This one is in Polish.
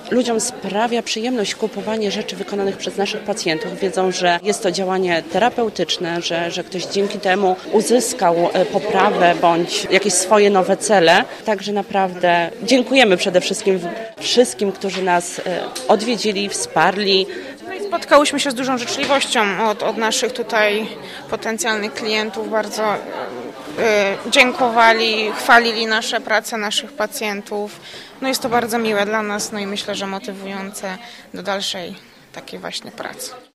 Ludziom sprawia przyjemność kupowanie rzeczy wykonanych przez naszych pacjentów. Wiedzą, że jest to działanie terapeutyczne, że ktoś dzięki temu uzyskał poprawę bądź jakieś swoje nowe cele. Także naprawdę dziękujemy przede wszystkim, którzy nas odwiedzili, wsparli. Spotkałyśmy się z dużą życzliwością od naszych tutaj potencjalnych klientów. Bardzo dziękowali, chwalili nasze prace naszych pacjentów. No jest to bardzo miłe dla nas, no i myślę, że motywujące do dalszej takiej właśnie pracy.